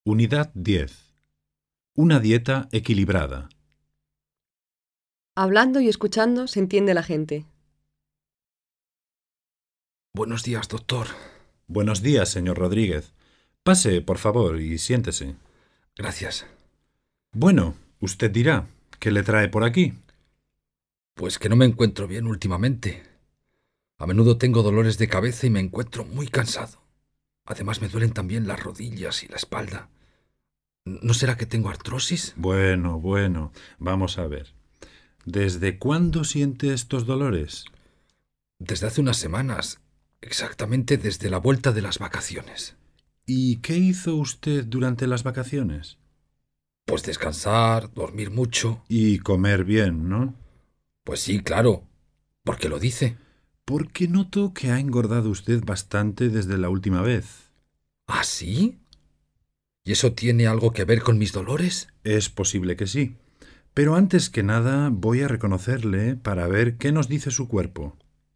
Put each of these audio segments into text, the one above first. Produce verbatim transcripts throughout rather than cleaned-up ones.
Unidad diez. Una dieta equilibrada. Hablando y escuchando se entiende la gente. Buenos días, doctor. Buenos días, señor Rodríguez. Pase, por favor, y siéntese. Gracias. Bueno, usted dirá, ¿qué le trae por aquí? Pues que no me encuentro bien últimamente. A menudo tengo dolores de cabeza y me encuentro muy cansado. Además me duelen también las rodillas y la espalda. ¿No será que tengo artrosis? Bueno, bueno, vamos a ver. ¿Desde cuándo siente estos dolores? Desde hace unas semanas, exactamente desde la vuelta de las vacaciones. ¿Y qué hizo usted durante las vacaciones? Pues descansar, dormir mucho. Y comer bien, ¿no? Pues sí, claro. ¿Por qué lo dice? Porque noto que ha engordado usted bastante desde la última vez. ¿Ah, sí? ¿Y eso tiene algo que ver con mis dolores? Es posible que sí. Pero antes que nada voy a reconocerle para ver qué nos dice su cuerpo.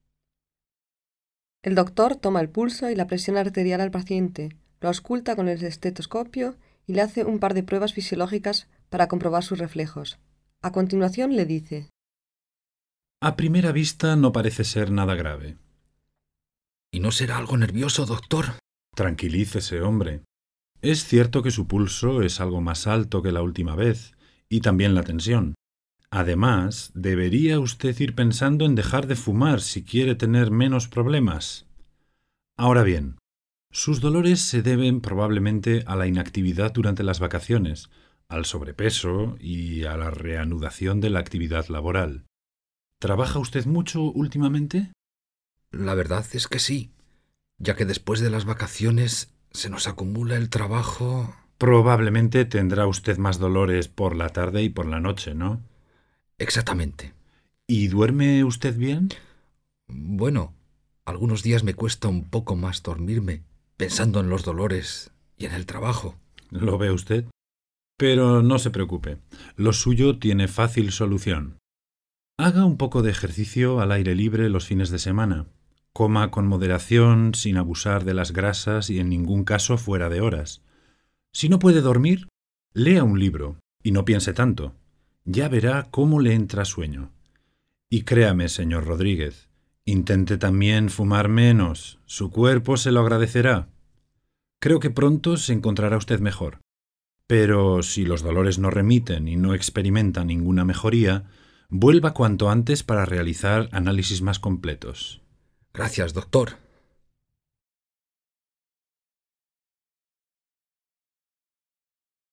El doctor toma el pulso y la presión arterial al paciente, lo ausculta con el estetoscopio y le hace un par de pruebas fisiológicas para comprobar sus reflejos. A continuación le dice: A primera vista no parece ser nada grave. ¿Y no será algo nervioso, doctor? Tranquilícese, hombre. Es cierto que su pulso es algo más alto que la última vez, y también la tensión. Además, debería usted ir pensando en dejar de fumar si quiere tener menos problemas. Ahora bien, sus dolores se deben probablemente a la inactividad durante las vacaciones, al sobrepeso y a la reanudación de la actividad laboral. ¿Trabaja usted mucho últimamente? La verdad es que sí, ya que después de las vacaciones se nos acumula el trabajo. Probablemente tendrá usted más dolores por la tarde y por la noche, ¿no? Exactamente. ¿Y duerme usted bien? Bueno, algunos días me cuesta un poco más dormirme, pensando en los dolores y en el trabajo. ¿Lo ve usted? Pero no se preocupe, lo suyo tiene fácil solución. Haga un poco de ejercicio al aire libre los fines de semana. Coma con moderación, sin abusar de las grasas y en ningún caso fuera de horas. Si no puede dormir, lea un libro y no piense tanto. Ya verá cómo le entra sueño. Y créame, señor Rodríguez, intente también fumar menos. Su cuerpo se lo agradecerá. Creo que pronto se encontrará usted mejor. Pero si los dolores no remiten y no experimenta ninguna mejoría, vuelva cuanto antes para realizar análisis más completos. Gracias, doctor.